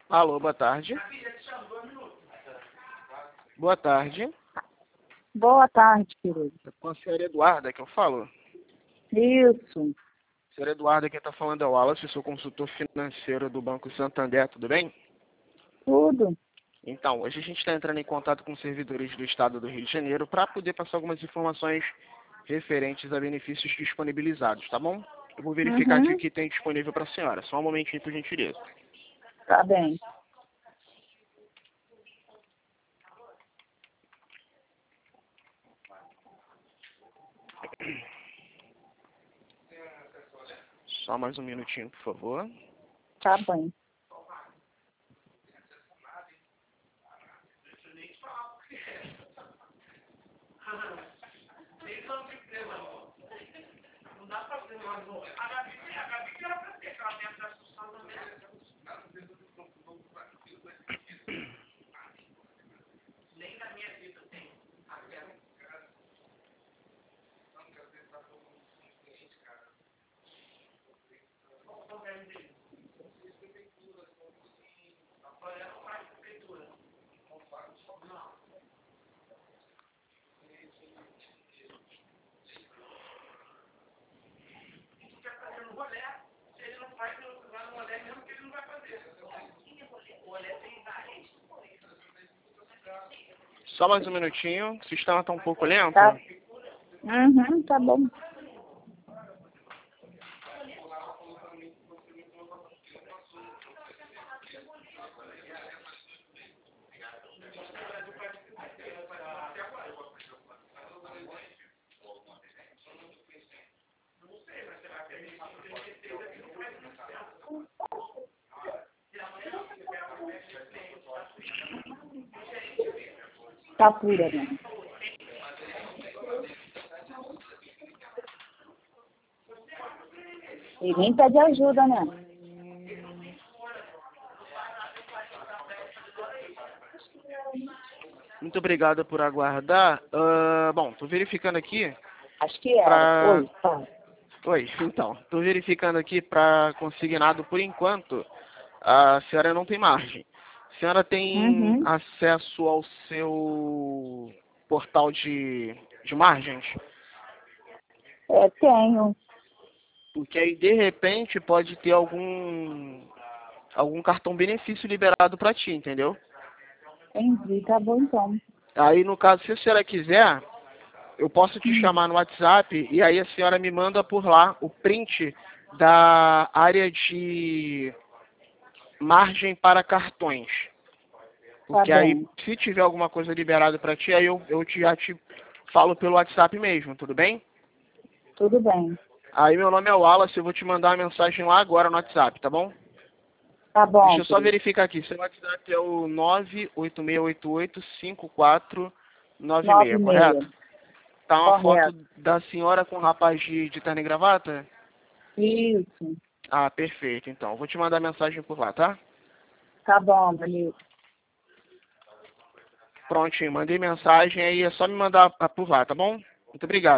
Alô, boa tarde. Boa tarde. Boa tarde, querido. É com a senhora Eduarda que eu falo. Isso, Senhora Eduarda, quem está falando é o Wallace, sou consultor financeiro do Banco Santander, tudo bem? tudo. Então, hoje a gente está entrando em contato com servidores do Estado do Rio de Janeiro para poder passar algumas informações referentes a benefícios disponibilizados, tá bom? Eu vou verificar aqui o que tem disponível para a senhora. Só um momentinho, por gentileza. Tá bem. Só mais um minutinho, por favor. Tá bem. Só mais um minutinho. O sistema está um pouco lento. Tá. Tá bom. Tá pura, né? E nem pede ajuda, né? Muito obrigado por aguardar. Bom, estou verificando aqui. Acho que era. Oi, fala. Oi, então, estou verificando aqui para consignado por enquanto. A senhora não tem margem. A senhora tem acesso ao seu portal de margens? Tenho. Porque aí, de repente, pode ter algum cartão benefício liberado para ti, entendeu? Entendi. Tá bom, então. Aí, no caso, se a senhora quiser, eu posso te chamar no WhatsApp e aí a senhora me manda por lá o print da área de margem para cartões. Porque Tá aí, bem. se tiver alguma coisa liberada para ti, aí eu já te falo pelo WhatsApp mesmo, tudo bem? Tudo bem. Aí meu nome é Wallace, eu vou te mandar uma mensagem lá agora no WhatsApp, tá bom? Tá bom, Deixa eu só querido. verificar aqui, seu WhatsApp é o 986885496, 9:30. correto? Tá uma foto Correto. da senhora com o rapaz de terno e gravata? Isso. Ah, perfeito, então. Vou te mandar mensagem por lá, tá? Tá bom, valeu. Prontinho, mandei mensagem aí, é só me mandar por lá, tá bom? Muito obrigado.